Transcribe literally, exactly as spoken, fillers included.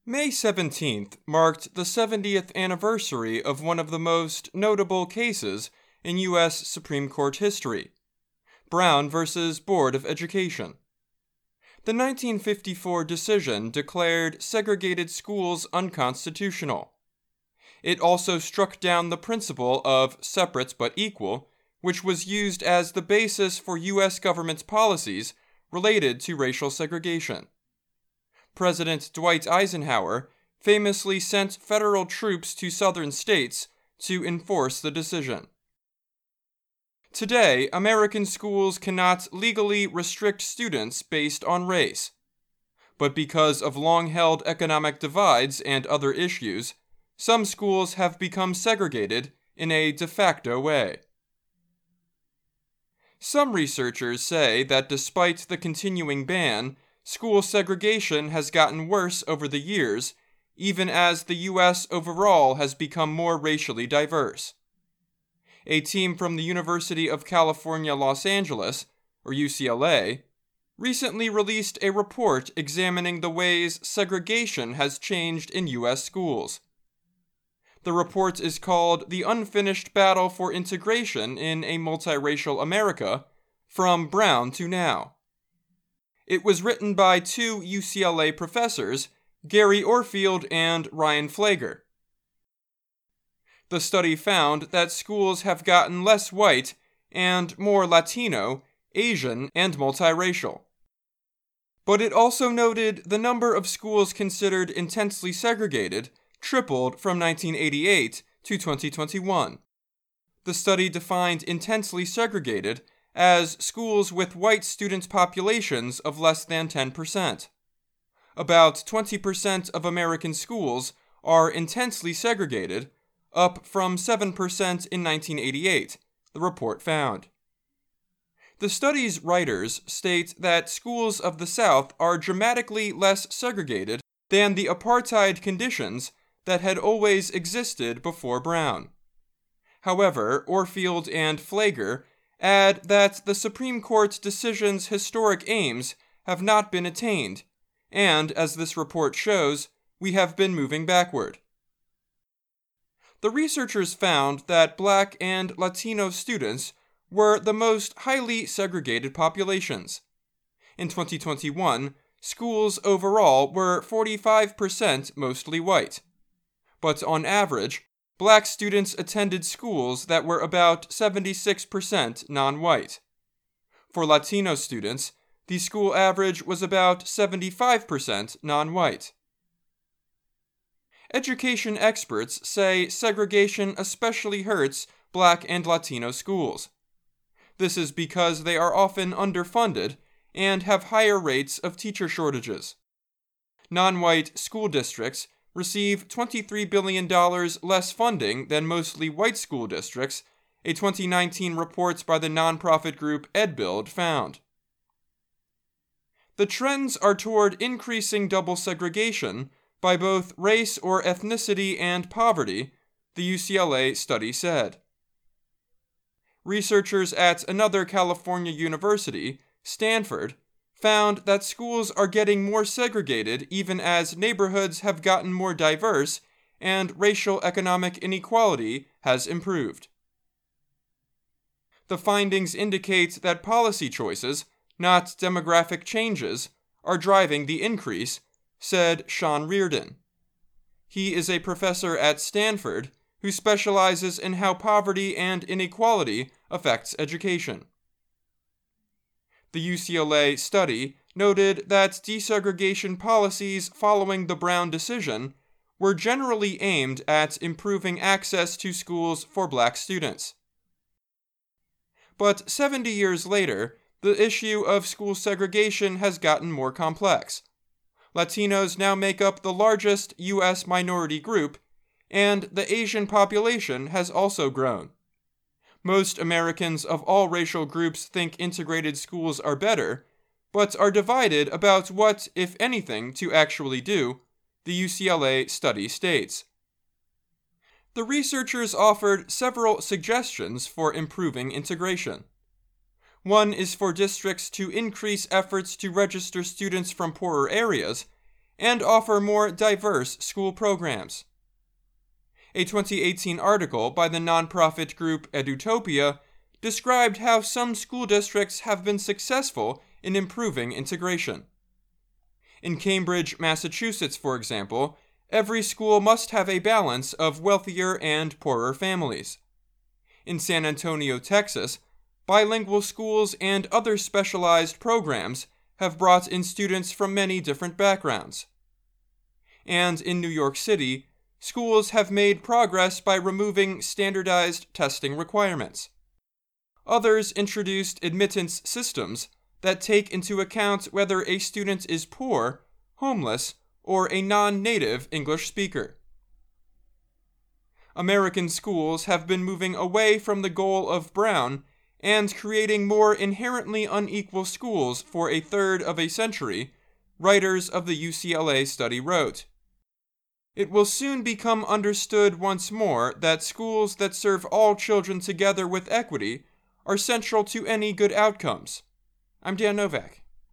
May seventeenth marked the seventieth anniversary of one of the most notable cases in U S Supreme Court history, Brown versus Board of Education. The nineteen fifty-four decision declared segregated schools unconstitutional. It also struck down the principle of separate but equal, which was used as the basis for U S government's policies related to racial segregation. President Dwight Eisenhower famously sent federal troops to southern states to enforce the decision. Today, American schools cannot legally restrict students based on race. But because of long-held economic divides and other issues, some schools have become segregated in a de facto way. Some researchers say that despite the continuing ban, school segregation has gotten worse over the years, even as the U S overall has become more racially diverse. A team from the University of California, Los Angeles, or U C L A, recently released a report examining the ways segregation has changed in U S schools. The report is called The Unfinished Battle for Integration in a Multiracial America, From Brown to Now. It was written by two U C L A professors, Gary Orfield and Ryan Flager. The study found that schools have gotten less white and more Latino, Asian, and multiracial. But it also noted the number of schools considered intensely segregated tripled from nineteen eighty-eight to twenty twenty-one. The study defined intensely segregated as schools with white student populations of less than ten percent. About twenty percent of American schools are intensely segregated, up from seven percent in nineteen eighty-eight, the report found. The study's writers state that schools of the South are dramatically less segregated than the apartheid conditions that had always existed before Brown. However, Orfield and Flager add that the Supreme Court decision's historic aims have not been attained, and, as this report shows, we have been moving backward. The researchers found that Black and Latino students were the most highly segregated populations. In twenty twenty-one, schools overall were forty-five percent mostly white. But on average, Black students attended schools that were about seventy-six percent non-white. For Latino students, the school average was about seventy-five percent non-white. Education experts say segregation especially hurts Black and Latino schools. This is because they are often underfunded and have higher rates of teacher shortages. Non-white school districts receive twenty-three billion dollars less funding than mostly white school districts, a twenty nineteen report by the nonprofit group EdBuild found. The trends are toward increasing double segregation by both race or ethnicity and poverty, the U C L A study said. Researchers at another California university, Stanford, found that schools are getting more segregated even as neighborhoods have gotten more diverse and racial economic inequality has improved. The findings indicate that policy choices, not demographic changes, are driving the increase, said Sean Reardon. He is a professor at Stanford who specializes in how poverty and inequality affects education. The U C L A study noted that desegregation policies following the Brown decision were generally aimed at improving access to schools for Black students. But seventy years later, the issue of school segregation has gotten more complex. Latinos now make up the largest U S minority group, and the Asian population has also grown. Most Americans of all racial groups think integrated schools are better, but are divided about what, if anything, to actually do, the U C L A study states. The researchers offered several suggestions for improving integration. One is for districts to increase efforts to register students from poorer areas, and offer more diverse school programs. A twenty eighteen article by the nonprofit group Edutopia described how some school districts have been successful in improving integration. In Cambridge, Massachusetts, for example, every school must have a balance of wealthier and poorer families. In San Antonio, Texas, bilingual schools and other specialized programs have brought in students from many different backgrounds. And in New York City, schools have made progress by removing standardized testing requirements. Others introduced admittance systems that take into account whether a student is poor, homeless, or a non-native English speaker. American schools have been moving away from the goal of Brown and creating more inherently unequal schools for a third of a century, writers of the U C L A study wrote. It will soon become understood once more that schools that serve all children together with equity are central to any good outcomes. I'm Dan Novak.